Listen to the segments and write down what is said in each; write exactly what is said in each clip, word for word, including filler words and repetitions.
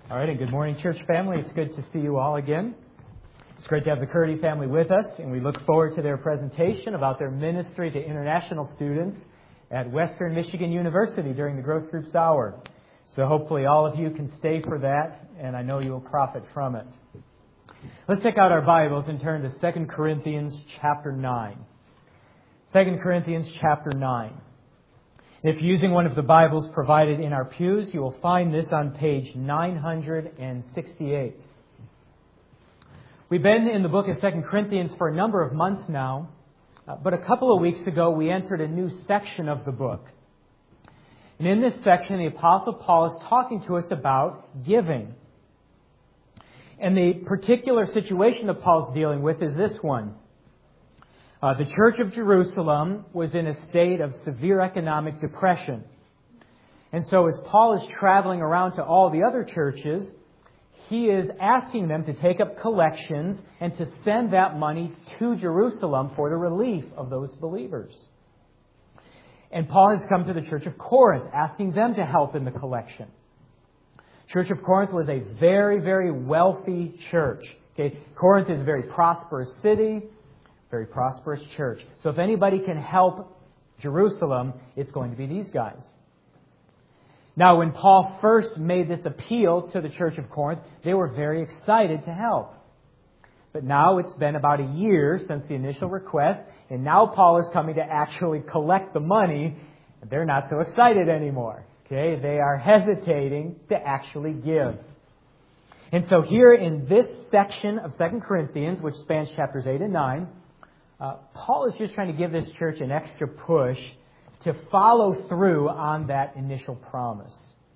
All right, and good morning, church family. It's good to see you all again. It's great to have the Curdy family with us, and we look forward to their presentation about their ministry to international students at Western Michigan University during the Growth Groups Hour. So hopefully all of you can stay for that, and I know you will profit from it. Let's take out our Bibles and turn to Second Corinthians chapter nine. Second Corinthians chapter nine. If you're using one of the Bibles provided in our pews, you will find this on page nine hundred sixty-eight. We've been in the book of Second Corinthians for a number of months now, uh, but a couple of weeks ago we entered a new section of the book. And in this section, the Apostle Paul is talking to us about giving. And the particular situation that Paul's dealing with is this one. Uh, the Church of Jerusalem was in a state of severe economic depression. And so as Paul is traveling around to all the other churches, he is asking them to take up collections and to send that money to Jerusalem for the relief of those believers. And Paul has come to the Church of Corinth, asking them to help in the collection. Church of Corinth was a very, very wealthy church. Okay, Corinth is a very prosperous city, very prosperous church. So if anybody can help Jerusalem, it's going to be these guys. Now, when Paul first made this appeal to the Church of Corinth, they were very excited to help. But now it's been about a year since the initial request, and now Paul is coming to actually collect the money, and they're not so excited anymore. Okay, they are hesitating to actually give. And so here in this section of Second Corinthians, which spans chapters eight and nine, uh, Paul is just trying to give this church an extra push to follow through on that initial promise.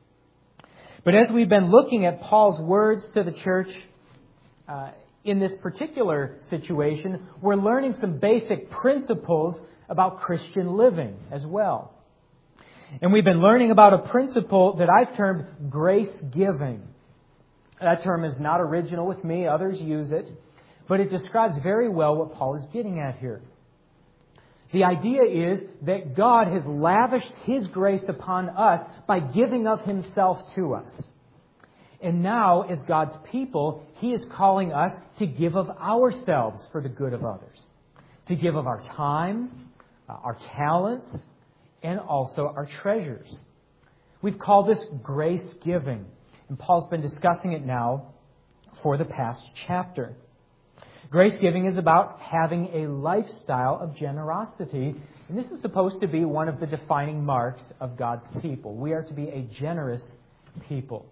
But as we've been looking at Paul's words to the church uh, in this particular situation, we're learning some basic principles about Christian living as well. And we've been learning about a principle that I've termed grace giving. That term is not original with me. Others use it. But it describes very well what Paul is getting at here. The idea is that God has lavished His grace upon us by giving of Himself to us. And now, as God's people, He is calling us to give of ourselves for the good of others. To give of our time, our talents, and also our treasures. We've called this grace giving. And Paul's been discussing it now for the past chapter. Grace giving is about having a lifestyle of generosity. And this is supposed to be one of the defining marks of God's people. We are to be a generous people.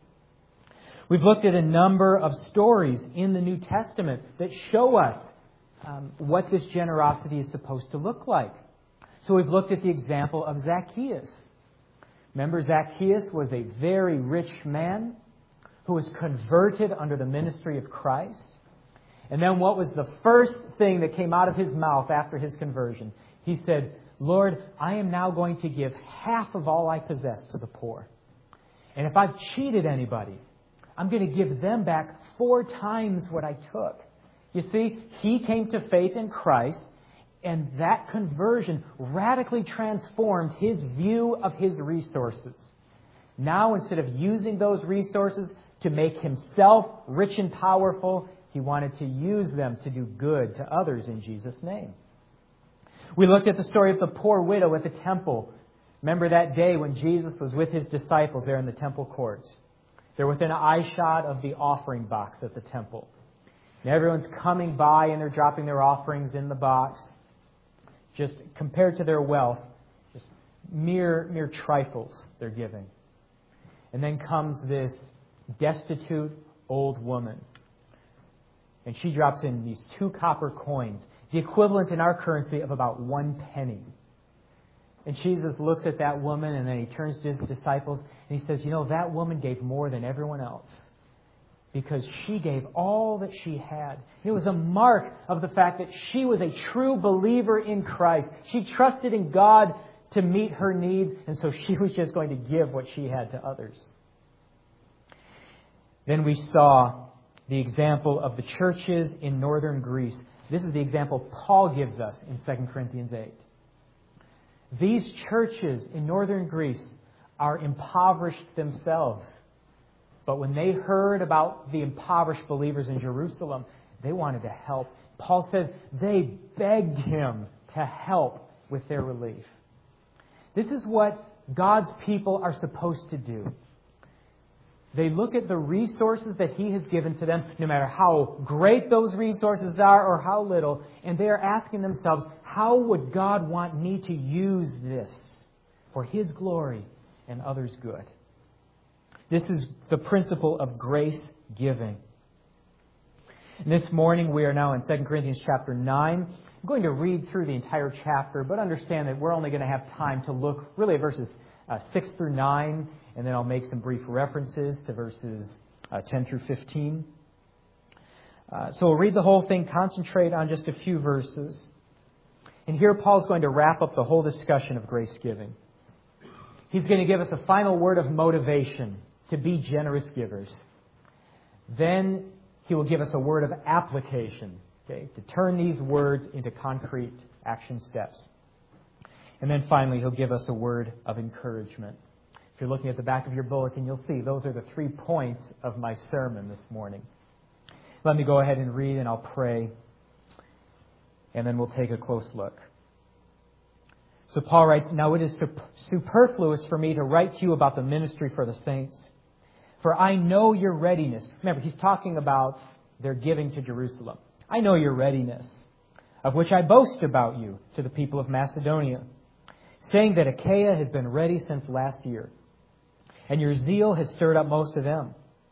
We've looked at a number of stories in the New Testament that show us um, what this generosity is supposed to look like. So we've looked at the example of Zacchaeus. Remember, Zacchaeus was a very rich man who was converted under the ministry of Christ. And then what was the first thing that came out of his mouth after his conversion? He said, Lord, I am now going to give half of all I possess to the poor. And if I've cheated anybody, I'm going to give them back four times what I took. You see, he came to faith in Christ, and that conversion radically transformed his view of his resources. Now, instead of using those resources to make himself rich and powerful, he wanted to use them to do good to others in Jesus' name. We looked at the story of the poor widow at the temple. Remember that day when Jesus was with His disciples there in the temple courts. They're within an eye shot of the offering box at the temple. And everyone's coming by and they're dropping their offerings in the box. Just compared to their wealth, just mere, mere trifles they're giving. And then comes this destitute old woman. And she drops in these two copper coins, the equivalent in our currency of about one penny. And Jesus looks at that woman and then He turns to His disciples and He says, you know, that woman gave more than everyone else because she gave all that she had. It was a mark of the fact that she was a true believer in Christ. She trusted in God to meet her needs, and so she was just going to give what she had to others. Then we saw the example of the churches in northern Greece. This is the example Paul gives us in Second Corinthians eight. These churches in northern Greece are impoverished themselves. But when they heard about the impoverished believers in Jerusalem, they wanted to help. Paul says they begged him to help with their relief. This is what God's people are supposed to do. They look at the resources that He has given to them, no matter how great those resources are or how little, and they are asking themselves, how would God want me to use this for His glory and others' good? This is the principle of grace giving. And this morning we are now in Second Corinthians chapter nine. I'm going to read through the entire chapter, but understand that we're only going to have time to look really at verses uh, six through nine, and then I'll make some brief references to verses uh, ten through fifteen. Uh, so we'll read the whole thing, concentrate on just a few verses. And here Paul's going to wrap up the whole discussion of grace giving. He's going to give us a final word of motivation to be generous givers. Then he will give us a word of application, okay, to turn these words into concrete action steps. And then finally, he'll give us a word of encouragement. If you're looking at the back of your bulletin, you'll see those are the three points of my sermon this morning. Let me go ahead and read, and I'll pray, and then we'll take a close look. So Paul writes, "Now it is superfluous for me to write to you about the ministry for the saints. For I know your readiness." Remember, he's talking about their giving to Jerusalem. "I know your readiness, of which I boast about you to the people of Macedonia, saying that Achaia has been ready since last year, and your zeal has stirred up most of them.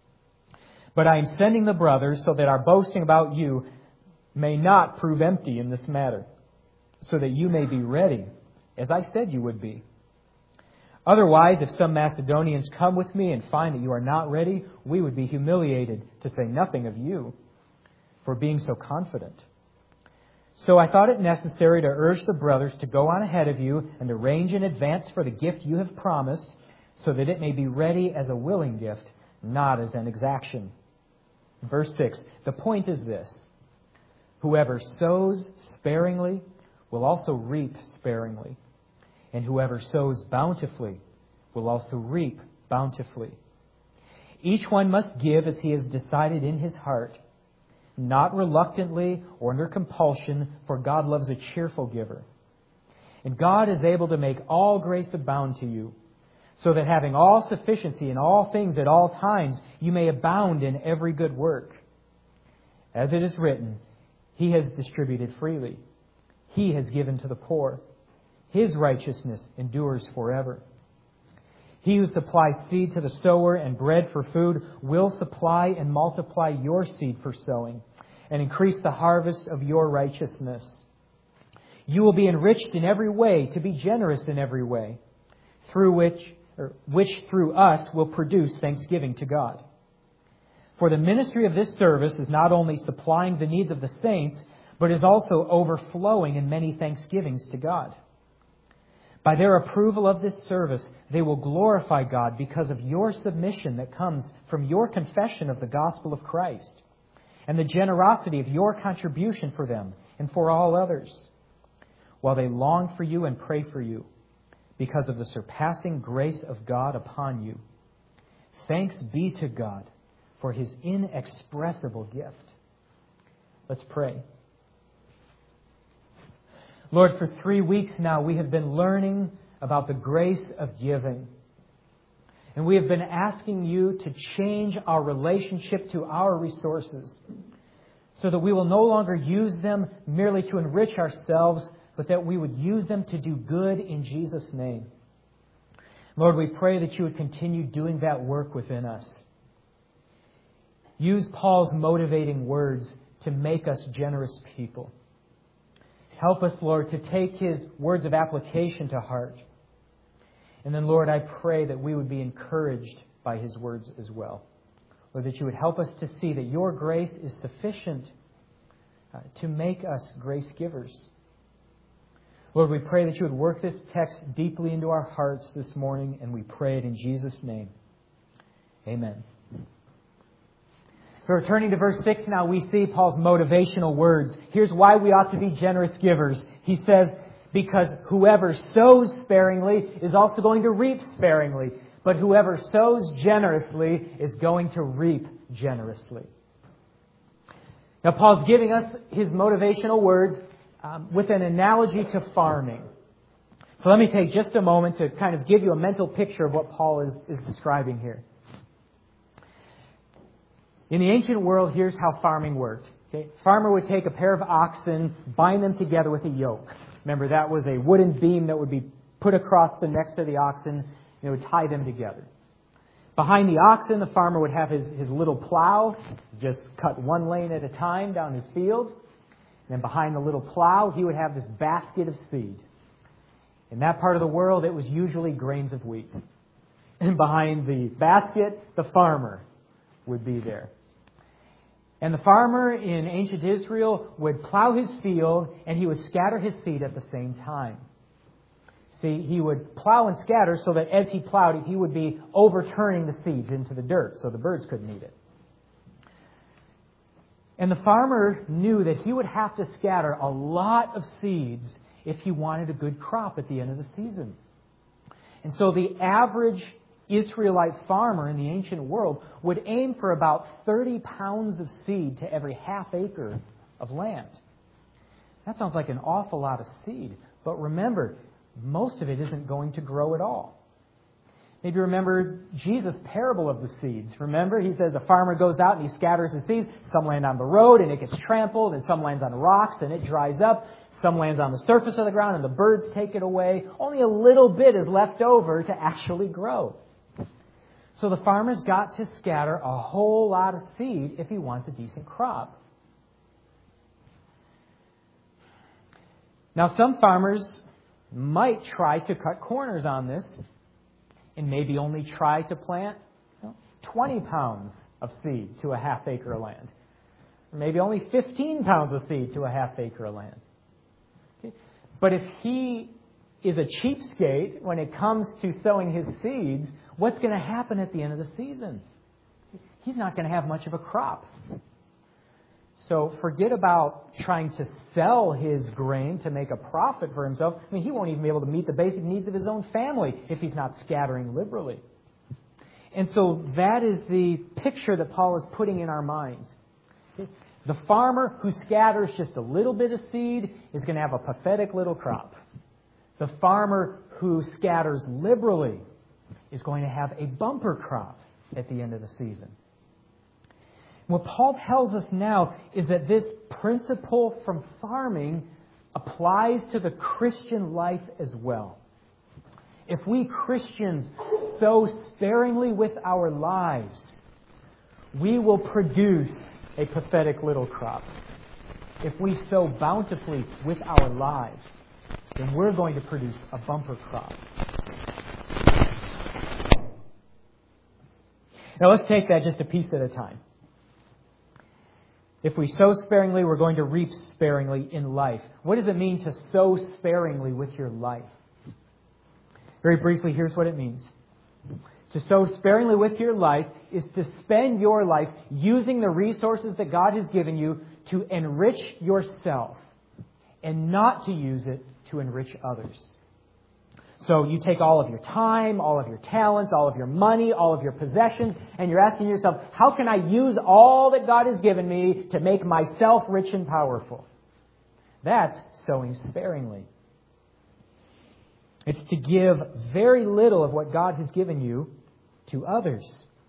But I am sending the brothers so that our boasting about you may not prove empty in this matter, so that you may be ready, as I said you would be. Otherwise, if some Macedonians come with me and find that you are not ready, we would be humiliated, to say nothing of you, for being so confident. So I thought it necessary to urge the brothers to go on ahead of you and arrange in advance for the gift you have promised, so that it may be ready as a willing gift, not as an exaction." Verse six, the point is this: whoever sows sparingly will also reap sparingly, and whoever sows bountifully will also reap bountifully. Each one must give as he has decided in his heart, not reluctantly or under compulsion, for God loves a cheerful giver. And God is able to make all grace abound to you, so that having all sufficiency in all things at all times, you may abound in every good work. As it is written, He has distributed freely. He has given to the poor. His righteousness endures forever. He who supplies seed to the sower and bread for food will supply and multiply your seed for sowing and increase the harvest of your righteousness. You will be enriched in every way to be generous in every way, through which, or which through us will produce thanksgiving to God. For the ministry of this service is not only supplying the needs of the saints, but is also overflowing in many thanksgivings to God. By their approval of this service, they will glorify God because of your submission that comes from your confession of the gospel of Christ, and the generosity of your contribution for them and for all others, while they long for you and pray for you, because of the surpassing grace of God upon you. Thanks be to God for His inexpressible gift." Let's pray. Lord, for three weeks now we have been learning about the grace of giving. And we have been asking you to change our relationship to our resources, so that we will no longer use them merely to enrich ourselves, but that we would use them to do good in Jesus' name. Lord, we pray that you would continue doing that work within us. Use Paul's motivating words to make us generous people. Help us, Lord, to take his words of application to heart. And then, Lord, I pray that we would be encouraged by his words as well. Lord, that you would help us to see that your grace is sufficient uh, to make us grace givers. Lord, we pray that you would work this text deeply into our hearts this morning, and we pray it in Jesus' name. Amen. So returning to verse six now, we see Paul's motivational words. Here's why we ought to be generous givers. He says, because whoever sows sparingly is also going to reap sparingly. But whoever sows generously is going to reap generously. Now, Paul's giving us his motivational words um, with an analogy to farming. So let me take just a moment to kind of give you a mental picture of what Paul is, is describing here. In the ancient world, here's how farming worked. Okay? Farmer would take a pair of oxen, bind them together with a yoke. Remember, that was a wooden beam that would be put across the necks of the oxen, and it would tie them together. Behind the oxen, the farmer would have his, his little plow, just cut one lane at a time down his field. And then behind the little plow, he would have this basket of seed. In that part of the world, it was usually grains of wheat. And behind the basket, the farmer would be there. And the farmer in ancient Israel would plow his field, and he would scatter his seed at the same time. See, he would plow and scatter so that as he plowed, he would be overturning the seeds into the dirt so the birds couldn't eat it. And the farmer knew that he would have to scatter a lot of seeds if he wanted a good crop at the end of the season. And so the average Israelite farmer in the ancient world would aim for about thirty pounds of seed to every half acre of land. That sounds like an awful lot of seed. But remember, most of it isn't going to grow at all. Maybe remember Jesus' parable of the seeds. Remember, he says a farmer goes out and he scatters his seeds. Some land on the road and it gets trampled, and some lands on rocks and it dries up. Some lands on the surface of the ground and the birds take it away. Only a little bit is left over to actually grow. So the farmer's got to scatter a whole lot of seed if he wants a decent crop. Now, some farmers might try to cut corners on this and maybe only try to plant you know, twenty pounds of seed to a half acre of land. Or maybe only fifteen pounds of seed to a half acre of land. Okay? But if he is a cheapskate when it comes to sowing his seeds, what's going to happen at the end of the season? He's not going to have much of a crop. So forget about trying to sell his grain to make a profit for himself. I mean, he won't even be able to meet the basic needs of his own family if he's not scattering liberally. And so that is the picture that Paul is putting in our minds. The farmer who scatters just a little bit of seed is going to have a pathetic little crop. The farmer who scatters liberally is going to have a bumper crop at the end of the season. What Paul tells us now is that this principle from farming applies to the Christian life as well. If we Christians sow sparingly with our lives, we will produce a pathetic little crop. If we sow bountifully with our lives, then we're going to produce a bumper crop. Now let's take that just a piece at a time. If we sow sparingly, we're going to reap sparingly in life. What does it mean to sow sparingly with your life? Very briefly, here's what it means. To sow sparingly with your life is to spend your life using the resources that God has given you to enrich yourself and not to use it to enrich others. So you take all of your time, all of your talents, all of your money, all of your possessions, and you're asking yourself, how can I use all that God has given me to make myself rich and powerful? That's sowing sparingly. It's to give very little of what God has given you to others.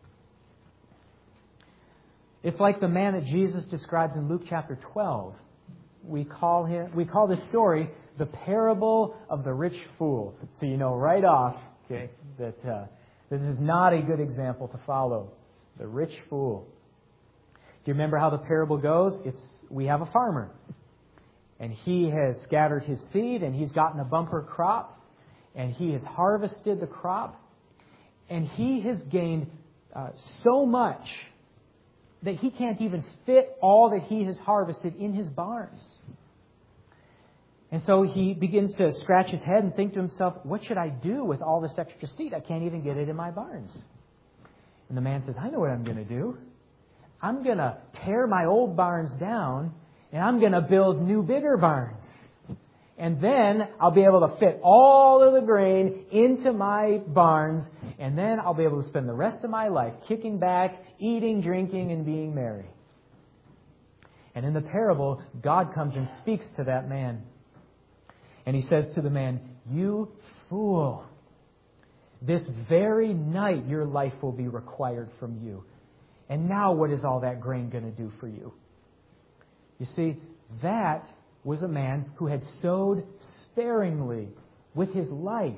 It's like the man that Jesus describes in Luke chapter twelve. We call him. We call this story the parable of the rich fool. So you know right off, okay, that uh, this is not a good example to follow. The rich fool. Do you remember how the parable goes? It's we have a farmer, and he has scattered his seed, and he's gotten a bumper crop, and he has harvested the crop, and he has gained uh, so much that he can't even fit all that he has harvested in his barns. And so he begins to scratch his head and think to himself, what should I do with all this extra seed? I can't even get it in my barns. And the man says, I know what I'm going to do. I'm going to tear my old barns down, and I'm going to build new, bigger barns. And then I'll be able to fit all of the grain into my barns, and then I'll be able to spend the rest of my life kicking back, eating, drinking, and being merry. And in the parable, God comes and speaks to that man. And He says to the man, "You fool, this very night your life will be required from you. And now what is all that grain going to do for you?" You see, that was a man who had sowed sparingly with his life.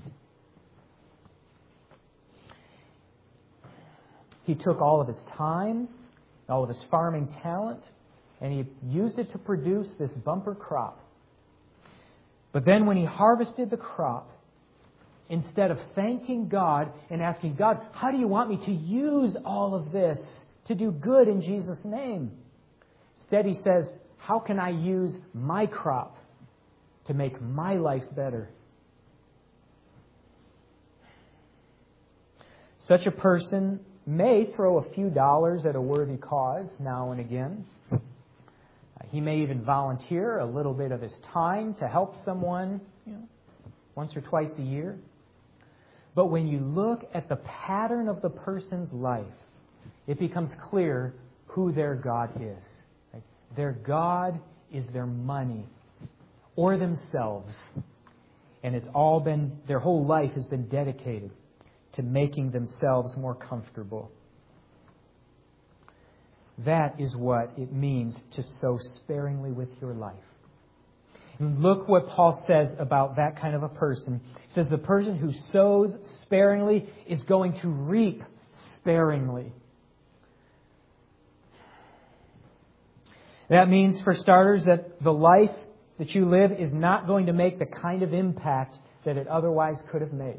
He took all of his time, all of his farming talent, and he used it to produce this bumper crop. But then when he harvested the crop, instead of thanking God and asking God, "How do you want me to use all of this to do good in Jesus' name?" Instead he says, "How can I use my crop to make my life better?" Such a person may throw a few dollars at a worthy cause now and again. He may even volunteer a little bit of his time to help someone, you know, once or twice a year. But when you look at the pattern of the person's life, it becomes clear who their God is. Right? Their God is their money or themselves. And it's all been, their whole life has been dedicated to making themselves more comfortable. That is what it means to sow sparingly with your life. And look what Paul says about that kind of a person. He says the person who sows sparingly is going to reap sparingly. That means, for starters, that the life that you live is not going to make the kind of impact that it otherwise could have made.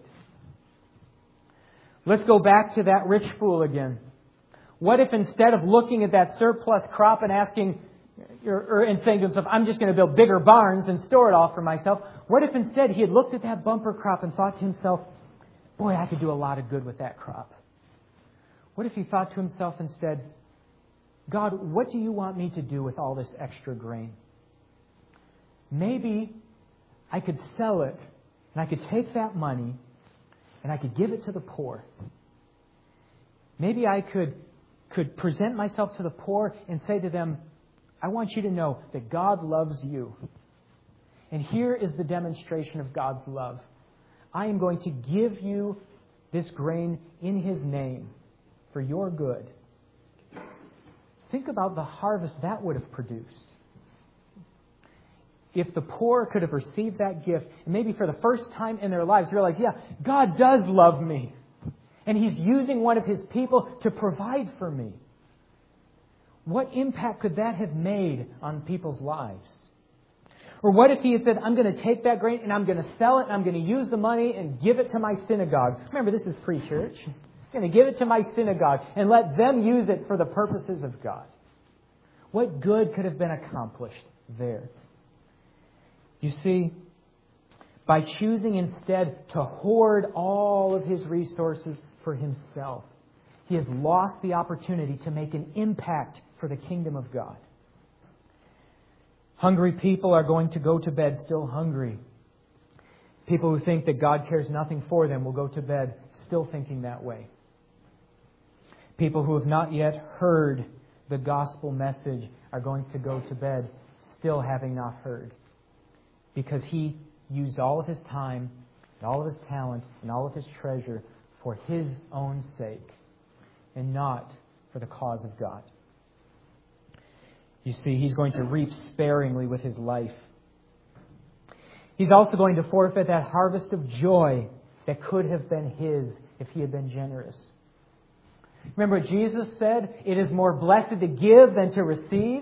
Let's go back to that rich fool again. What if instead of looking at that surplus crop and asking, or, or and saying to himself, "I'm just going to build bigger barns and store it all for myself," what if instead he had looked at that bumper crop and thought to himself, "Boy, I could do a lot of good with that crop"? What if he thought to himself instead, "God, what do you want me to do with all this extra grain? Maybe I could sell it and I could take that money and I could give it to the poor. Maybe I could, could present myself to the poor and say to them, I want you to know that God loves you. And here is the demonstration of God's love. I am going to give you this grain in His name for your good." Think about the harvest that would have produced. If the poor could have received that gift, and maybe for the first time in their lives realize, yeah, God does love me. And He's using one of His people to provide for me. What impact could that have made on people's lives? Or what if he had said, "I'm going to take that grain and I'm going to sell it and I'm going to use the money and give it to my synagogue." Remember, this is pre-church. I'm going to give it to my synagogue and let them use it for the purposes of God. What good could have been accomplished there? You see, by choosing instead to hoard all of his resources for himself, he has lost the opportunity to make an impact for the kingdom of God. Hungry people are going to go to bed still hungry. People who think that God cares nothing for them will go to bed still thinking that way. People who have not yet heard the gospel message are going to go to bed still having not heard. Because he used all of his time, and all of his talent, and all of his treasure for his own sake, and not for the cause of God. You see, he's going to reap sparingly with his life. He's also going to forfeit that harvest of joy that could have been his if he had been generous. Remember what Jesus said? It is more blessed to give than to receive.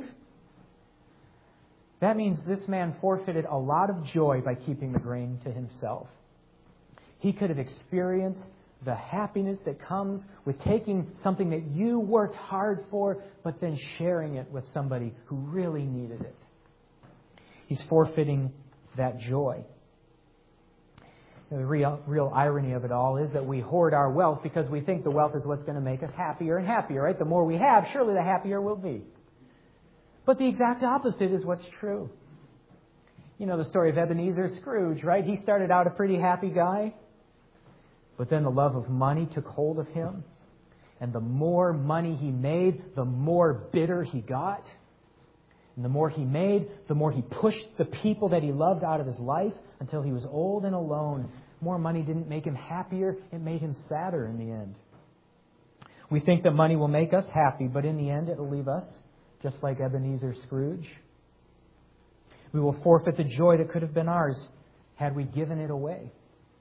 That means this man forfeited a lot of joy by keeping the grain to himself. He could have experienced the happiness that comes with taking something that you worked hard for, but then sharing it with somebody who really needed it. He's forfeiting that joy. The real, real irony of it all is that we hoard our wealth because we think the wealth is what's going to make us happier and happier, right? The more we have, surely the happier we'll be. But the exact opposite is what's true. You know the story of Ebenezer Scrooge, right? He started out a pretty happy guy. But then the love of money took hold of him. And the more money he made, the more bitter he got. And the more he made, the more he pushed the people that he loved out of his life until he was old and alone. More money didn't make him happier. It made him sadder in the end. We think that money will make us happy, but in the end it will leave us just like Ebenezer Scrooge. We will forfeit the joy that could have been ours had we given it away.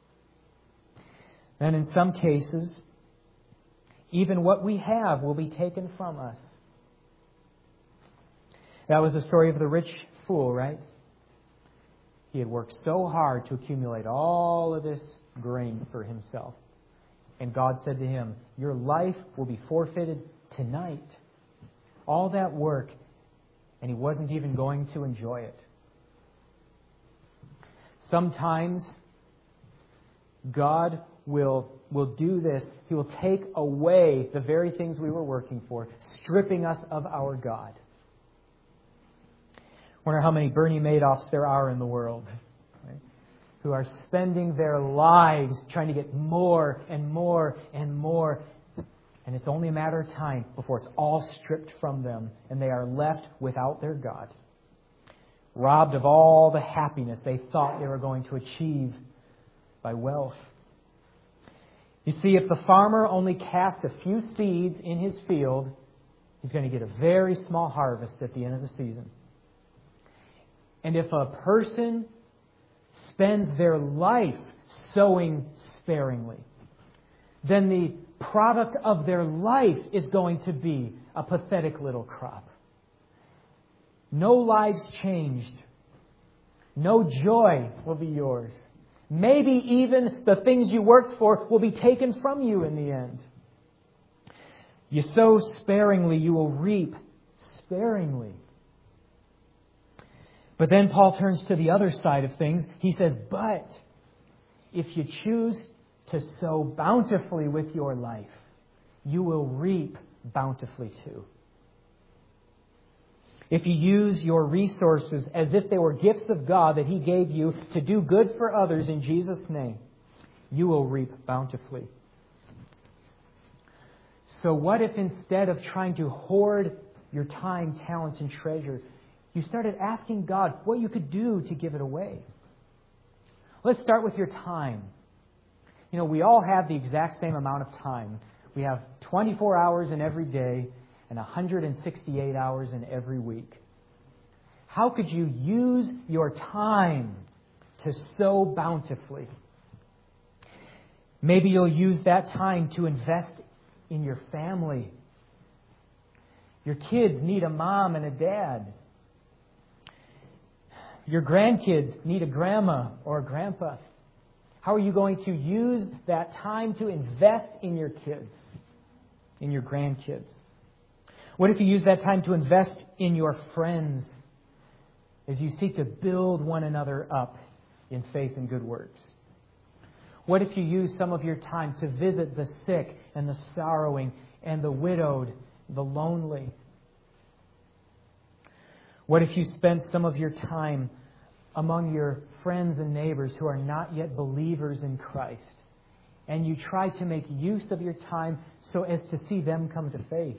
And in some cases, even what we have will be taken from us. That was the story of the rich fool, right? He had worked so hard to accumulate all of this grain for himself. And God said to him, your life will be forfeited tonight. All that work, and he wasn't even going to enjoy it. Sometimes God will, will do this. He will take away the very things we were working for, stripping us of our God. Wonder how many Bernie Madoffs there are in the world, right? Who are spending their lives trying to get more and more and more. And it's only a matter of time before it's all stripped from them and they are left without their God. Robbed of all the happiness they thought they were going to achieve by wealth. You see, if the farmer only casts a few seeds in his field, he's going to get a very small harvest at the end of the season. And if a person spends their life sowing sparingly, then the product of their life is going to be a pathetic little crop. No lives changed. No joy will be yours. Maybe even the things you worked for will be taken from you in the end. You sow sparingly, you will reap sparingly. But then Paul turns to the other side of things. He says, but if you choose to sow bountifully with your life, you will reap bountifully too. If you use your resources as if they were gifts of God that He gave you to do good for others in Jesus' name, you will reap bountifully. So what if instead of trying to hoard your time, talents, and treasure, you started asking God what you could do to give it away? Let's start with your time. You know, we all have the exact same amount of time. We have twenty-four hours in every day and one hundred sixty-eight hours in every week. How could you use your time to sow bountifully? Maybe you'll use that time to invest in your family. Your kids need a mom and a dad. Your grandkids need a grandma or a grandpa. How are you going to use that time to invest in your kids, in your grandkids? What if you use that time to invest in your friends as you seek to build one another up in faith and good works? What if you use some of your time to visit the sick and the sorrowing and the widowed, the lonely? What if you spent some of your time among your friends and neighbors who are not yet believers in Christ, and you try to make use of your time so as to see them come to faith?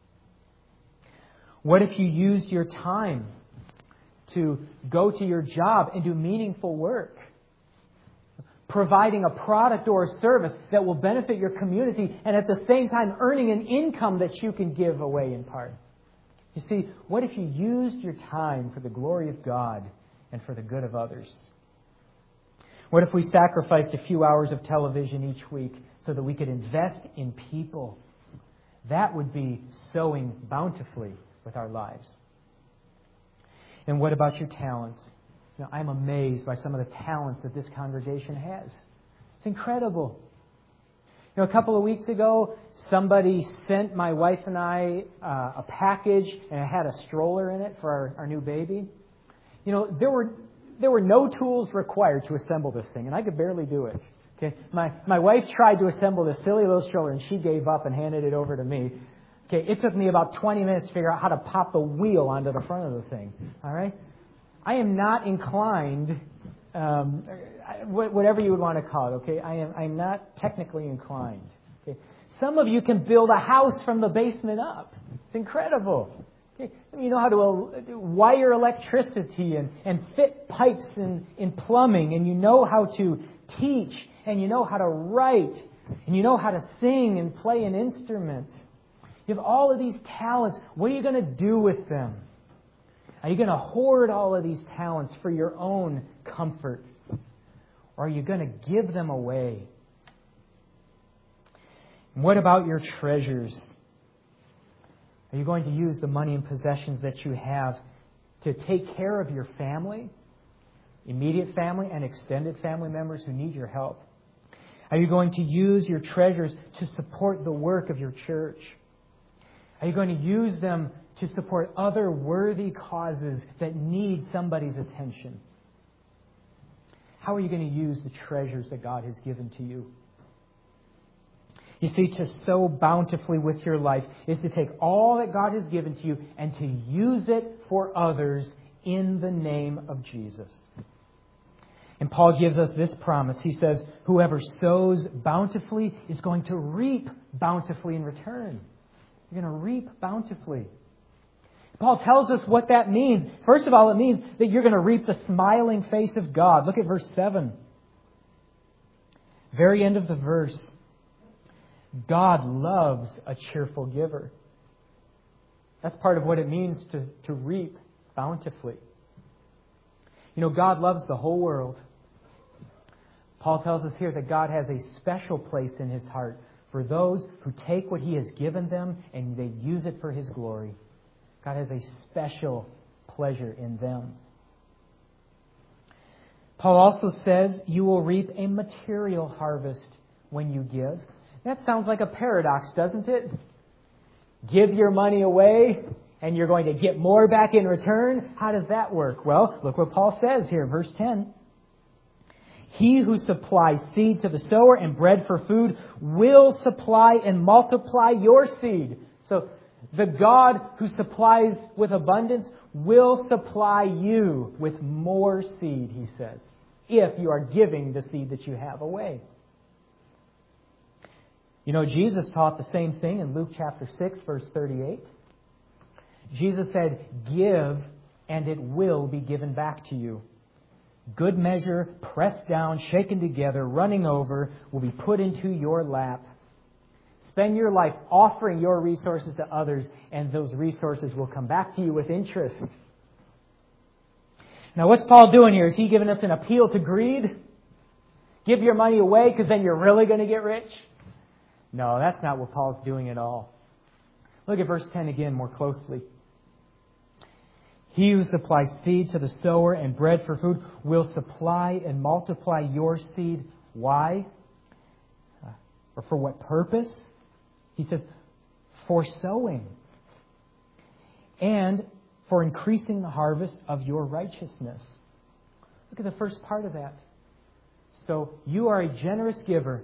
What if you used your time to go to your job and do meaningful work, providing a product or a service that will benefit your community and at the same time earning an income that you can give away in part? You see, what if you used your time for the glory of God and for the good of others? What if we sacrificed a few hours of television each week so that we could invest in people? That would be sowing bountifully with our lives. And what about your talents? You know, I'm amazed by some of the talents that this congregation has. It's incredible. You know, a couple of weeks ago, somebody sent my wife and I uh, a package, and it had a stroller in it for our, our new baby. You know, there were there were no tools required to assemble this thing, and I could barely do it. Okay, my my wife tried to assemble this silly little stroller, and she gave up and handed it over to me. Okay, it took me about twenty minutes to figure out how to pop the wheel onto the front of the thing. All right, I am not inclined um, whatever you would want to call it, okay? I am I'm not technically inclined. Okay? Some of you can build a house from the basement up. It's incredible. Okay? You know how to wire electricity and, and fit pipes in, in plumbing, and you know how to teach, and you know how to write, and you know how to sing and play an instrument. You have all of these talents. What are you going to do with them? Are you going to hoard all of these talents for your own comfort? Or are you going to give them away? And what about your treasures? Are you going to use the money and possessions that you have to take care of your family, immediate family and extended family members who need your help? Are you going to use your treasures to support the work of your church? Are you going to use them to support other worthy causes that need somebody's attention? How are you going to use the treasures that God has given to you? You see, to sow bountifully with your life is to take all that God has given to you and to use it for others in the name of Jesus. And Paul gives us this promise. He says, whoever sows bountifully is going to reap bountifully in return. You're going to reap bountifully. Paul tells us what that means. First of all, it means that you're going to reap the smiling face of God. Look at verse seven. Very end of the verse. God loves a cheerful giver. That's part of what it means to, to reap bountifully. You know, God loves the whole world. Paul tells us here that God has a special place in His heart for those who take what He has given them and they use it for His glory. God has a special pleasure in them. Paul also says you will reap a material harvest when you give. That sounds like a paradox, doesn't it? Give your money away and you're going to get more back in return. How does that work? Well, look what Paul says here, verse ten. He who supplies seed to the sower and bread for food will supply and multiply your seed. So the God who supplies with abundance will supply you with more seed, he says, if you are giving the seed that you have away. You know, Jesus taught the same thing in Luke chapter six, verse thirty-eight. Jesus said, give and it will be given back to you. Good measure, pressed down, shaken together, running over, will be put into your lap. Spend your life offering your resources to others, and those resources will come back to you with interest. Now, what's Paul doing here? Is he giving us an appeal to greed? Give your money away because then you're really going to get rich? No, that's not what Paul's doing at all. Look at verse ten again more closely. He who supplies seed to the sower and bread for food will supply and multiply your seed. Why? Uh, or for what purpose? He says, for sowing. And for increasing the harvest of your righteousness. Look at the first part of that. So you are a generous giver.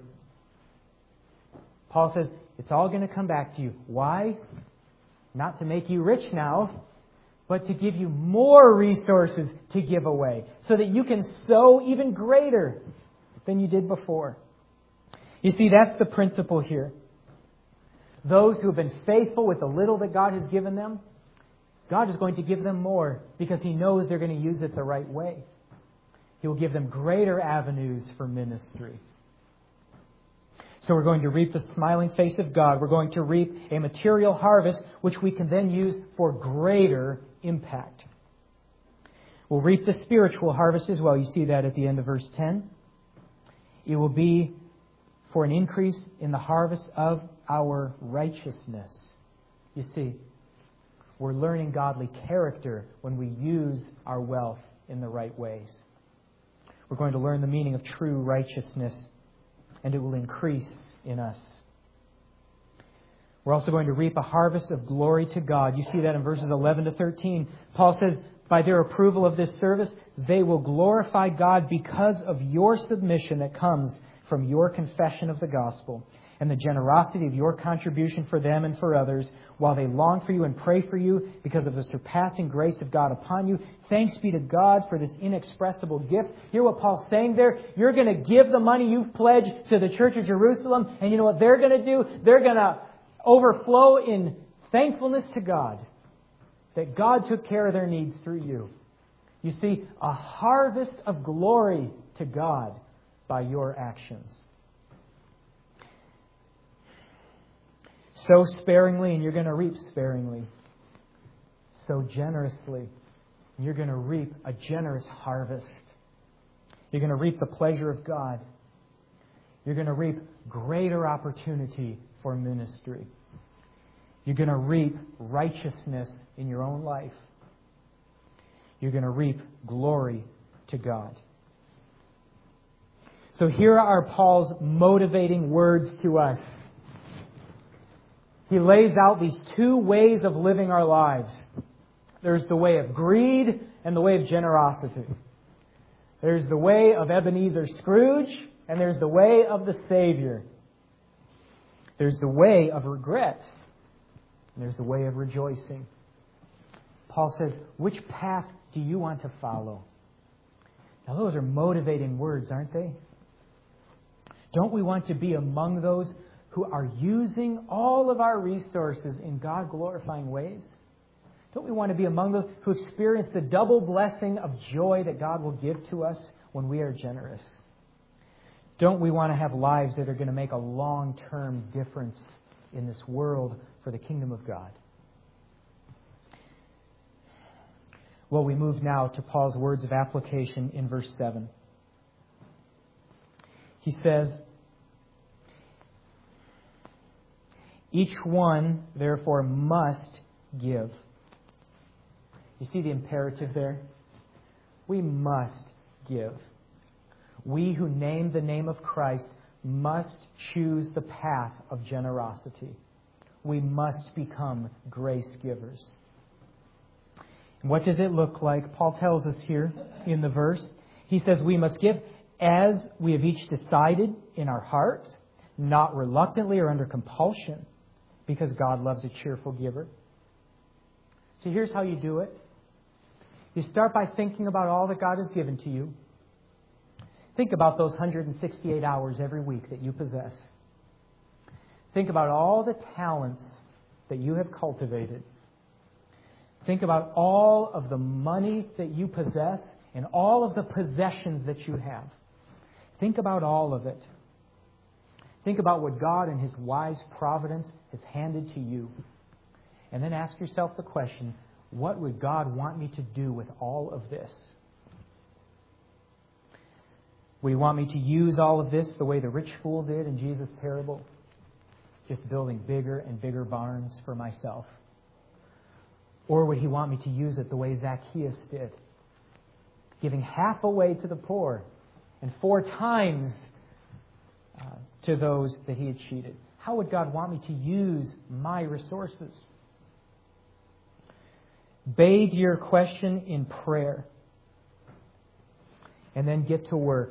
Paul says, it's all going to come back to you. Why? Not to make you rich now, but to give you more resources to give away so that you can sow even greater than you did before. You see, that's the principle here. Those who have been faithful with the little that God has given them, God is going to give them more because He knows they're going to use it the right way. He will give them greater avenues for ministry. So we're going to reap the smiling face of God. We're going to reap a material harvest, which we can then use for greater impact. We'll reap the spiritual harvest as well. You see that at the end of verse ten. It will be for an increase in the harvest of our righteousness. You see, we're learning godly character when we use our wealth in the right ways. We're going to learn the meaning of true righteousness, and it will increase in us. We're also going to reap a harvest of glory to God. You see that in verses eleven to thirteen. Paul says, by their approval of this service, they will glorify God because of your submission that comes from your confession of the gospel. and the generosity of your contribution for them and for others, while they long for you and pray for you because of the surpassing grace of God upon you. Thanks be to God for this inexpressible gift. Hear what Paul's saying there? You're going to give the money you've pledged to the Church of Jerusalem, and you know what they're going to do? They're going to overflow in thankfulness to God that God took care of their needs through you. You see, a harvest of glory to God by your actions. Sow sparingly and you're going to reap sparingly. Sow generously and you're going to reap a generous harvest. You're going to reap the pleasure of God. You're going to reap greater opportunity for ministry. You're going to reap righteousness in your own life. You're going to reap glory to God. So here are Paul's motivating words to us. He lays out these two ways of living our lives. There's the way of greed and the way of generosity. There's the way of Ebenezer Scrooge and there's the way of the Savior. There's the way of regret and there's the way of rejoicing. Paul says, which path do you want to follow? Now those are motivating words, aren't they? Don't we want to be among those who are using all of our resources in God-glorifying ways? Don't we want to be among those who experience the double blessing of joy that God will give to us when we are generous? Don't we want to have lives that are going to make a long-term difference in this world for the kingdom of God? Well, we move now to Paul's words of application in verse seven. He says, each one, therefore, must give. You see the imperative there? We must give. We who name the name of Christ must choose the path of generosity. We must become grace givers. And what does it look like? Paul tells us here in the verse. He says we must give as we have each decided in our hearts, not reluctantly or under compulsion, because God loves a cheerful giver. So here's how you do it. You start by thinking about all that God has given to you. Think about those one hundred sixty-eight hours every week that you possess. Think about all the talents that you have cultivated. Think about all of the money that you possess and all of the possessions that you have. Think about all of it. Think about what God in His wise providence has handed to you. And then ask yourself the question, what would God want me to do with all of this? Would He want me to use all of this the way the rich fool did in Jesus' parable? Just building bigger and bigger barns for myself? Or would He want me to use it the way Zacchaeus did? Giving half away to the poor and four times uh, to those that he had cheated. How would God want me to use my resources? Bathe your question in prayer. And then get to work.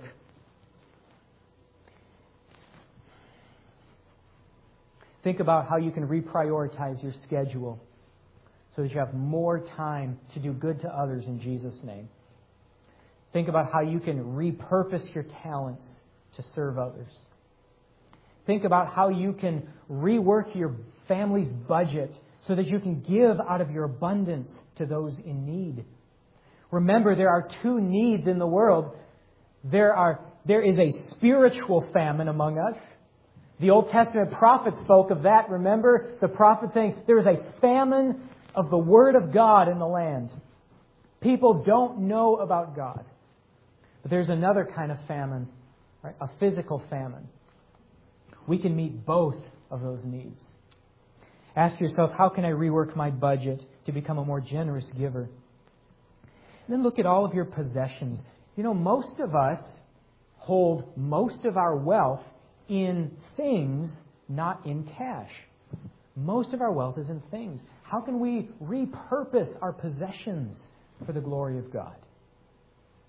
Think about how you can reprioritize your schedule so that you have more time to do good to others in Jesus' name. Think about how you can repurpose your talents to serve others. Think about how you can rework your family's budget so that you can give out of your abundance to those in need. Remember, there are two needs in the world. There are there is a spiritual famine among us. The Old Testament prophet spoke of that. Remember the prophet saying there is a famine of the Word of God in the land. People don't know about God. But there's another kind of famine, right? A physical famine. We can meet both of those needs. Ask yourself, how can I rework my budget to become a more generous giver? And then look at all of your possessions. You know, most of us hold most of our wealth in things, not in cash. Most of our wealth is in things. How can we repurpose our possessions for the glory of God?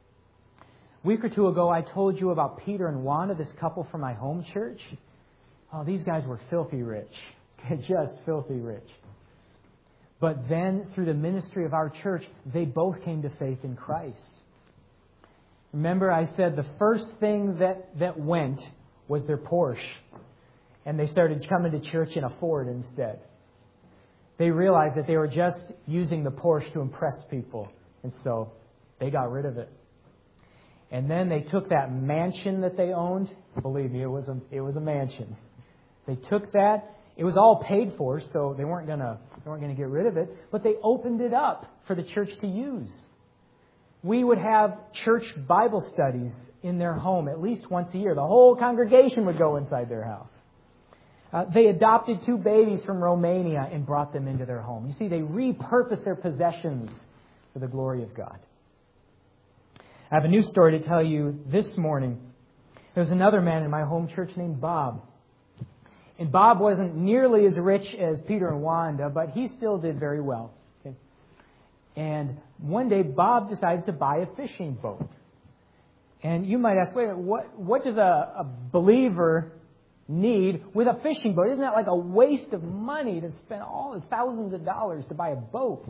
A week or two ago, I told you about Peter and Wanda, this couple from my home church. oh, these guys were filthy rich. Just filthy rich. But then, through the ministry of our church, they both came to faith in Christ. Remember, I said the first thing that, that went was their Porsche. And they started coming to church in a Ford instead. They realized that they were just using the Porsche to impress people. And so they got rid of it. And then they took that mansion that they owned. Believe me, it was a, it was a mansion. They took that. It was all paid for, so they weren't gonna they weren't gonna get rid of it. But they opened it up for the church to use. We would have church Bible studies in their home at least once a year. The whole congregation would go inside their house. Uh, they adopted two babies from Romania and brought them into their home. You see, they repurposed their possessions for the glory of God. I have a news story to tell you this morning. There was another man in my home church named Bob. And Bob wasn't nearly as rich as Peter and Wanda, but he still did very well. Okay? And one day, Bob decided to buy a fishing boat. And you might ask, wait, what, what does a, a believer need with a fishing boat? Isn't that like a waste of money to spend all the thousands of dollars to buy a boat?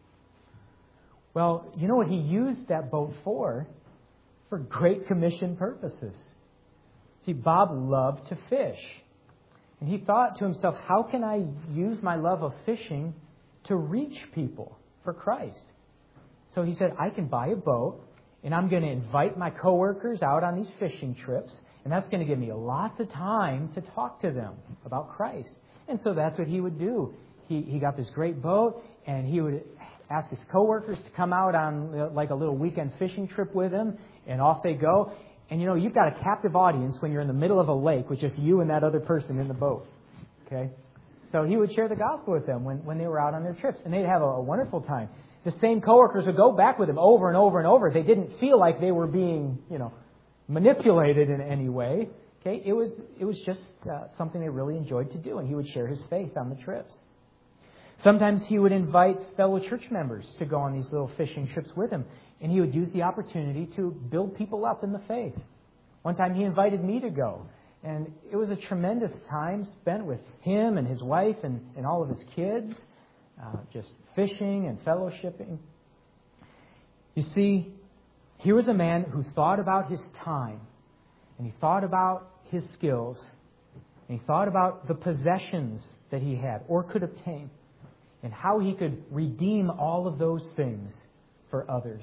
Well, you know what he used that boat for? For Great Commission purposes. See, Bob loved to fish. And he thought to himself, how can I use my love of fishing to reach people for Christ? So he said, I can buy a boat, and I'm going to invite my coworkers out on these fishing trips, and that's going to give me lots of time to talk to them about Christ. And so that's what he would do. He he got this great boat, and he would ask his coworkers to come out on like a little weekend fishing trip with him, and off they go. And you know, you've got a captive audience when you're in the middle of a lake with just you and that other person in the boat. Okay? So he would share the gospel with them when, when they were out on their trips. And they'd have a, a wonderful time. The same coworkers would go back with him over and over and over. They didn't feel like they were being, you know, manipulated in any way. Okay? It was, it was just uh, something they really enjoyed to do. And he would share his faith on the trips. Sometimes he would invite fellow church members to go on these little fishing trips with him. And he would use the opportunity to build people up in the faith. One time he invited me to go. And it was a tremendous time spent with him and his wife and, and all of his kids. Uh, just fishing and fellowshipping. You see, here was a man who thought about his time. And he thought about his skills. And he thought about the possessions that he had or could obtain. And how he could redeem all of those things for others.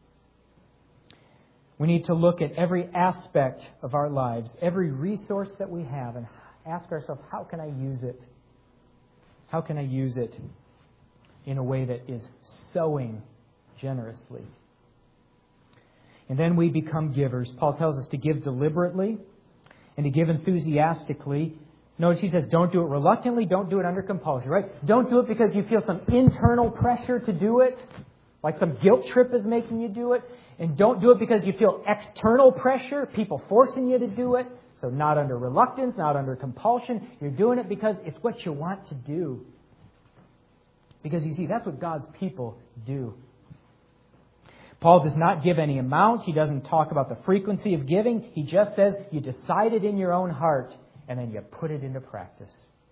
We need to look at every aspect of our lives, every resource that we have, and ask ourselves, how can I use it? How can I use it in a way that is sowing generously? And then we become givers. Paul tells us to give deliberately and to give enthusiastically. Notice he says, don't do it reluctantly, don't do it under compulsion, right? Don't do it because you feel some internal pressure to do it, like some guilt trip is making you do it. And don't do it because you feel external pressure, people forcing you to do it. So not under reluctance, not under compulsion. You're doing it because it's what you want to do. Because you see, that's what God's people do. Paul does not give any amount. He doesn't talk about the frequency of giving. He just says you decide it in your own heart and then you put it into practice.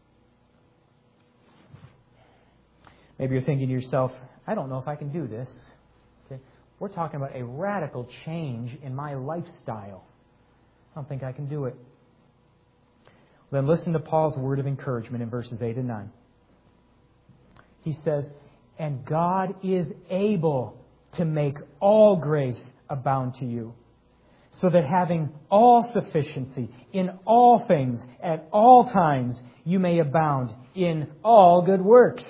Maybe you're thinking to yourself, I don't know if I can do this. Okay? We're talking about a radical change in my lifestyle. I don't think I can do it. Then listen to Paul's word of encouragement in verses eight and nine. He says, and God is able to make all grace abound to you, so that having all sufficiency in all things at all times, you may abound in all good works.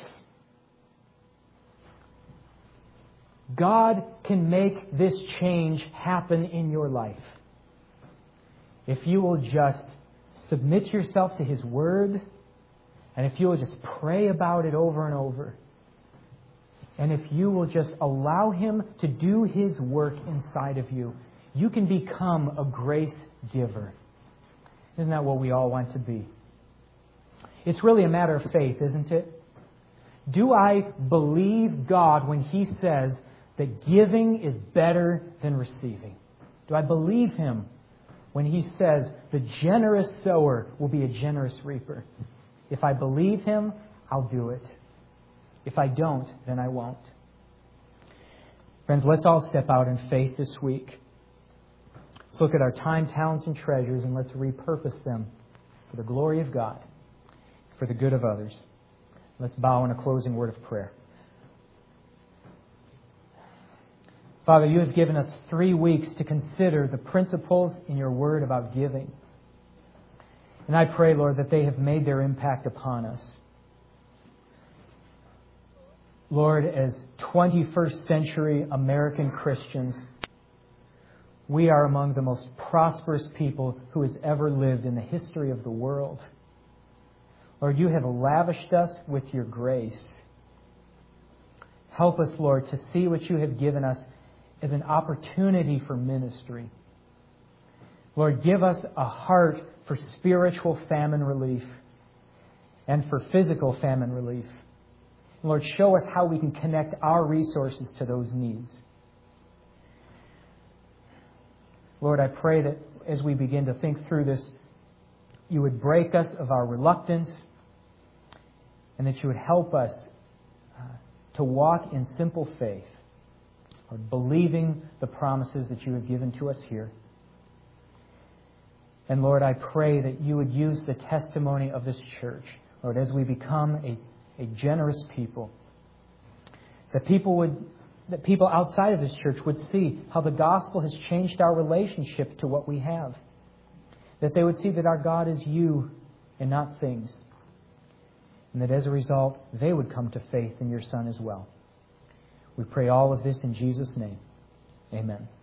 God can make this change happen in your life. If you will just submit yourself to His Word, and if you will just pray about it over and over, and if you will just allow Him to do His work inside of you, you can become a grace giver. Isn't that what we all want to be? It's really a matter of faith, isn't it? Do I believe God when He says that giving is better than receiving? Do I believe Him when He says the generous sower will be a generous reaper. If I believe Him, I'll do it. If I don't, then I won't. Friends, let's all step out in faith this week. Let's look at our time, talents, and treasures, and let's repurpose them for the glory of God, for the good of others. Let's bow in a closing word of prayer. Father, You have given us three weeks to consider the principles in Your Word about giving. And I pray, Lord, that they have made their impact upon us. Lord, as twenty-first century American Christians, we are among the most prosperous people who has ever lived in the history of the world. Lord, You have lavished us with Your grace. Help us, Lord, to see what You have given us as an opportunity for ministry. Lord, give us a heart for spiritual famine relief and for physical famine relief. Lord, show us how we can connect our resources to those needs. Lord, I pray that as we begin to think through this, You would break us of our reluctance and that You would help us uh, to walk in simple faith, Lord, believing the promises that You have given to us here. And Lord, I pray that You would use the testimony of this church, Lord, as we become a, a generous people, that people would, that people outside of this church would see how the gospel has changed our relationship to what we have. That they would see that our God is You and not things. And that as a result, they would come to faith in Your Son as well. We pray all of this in Jesus' name. Amen.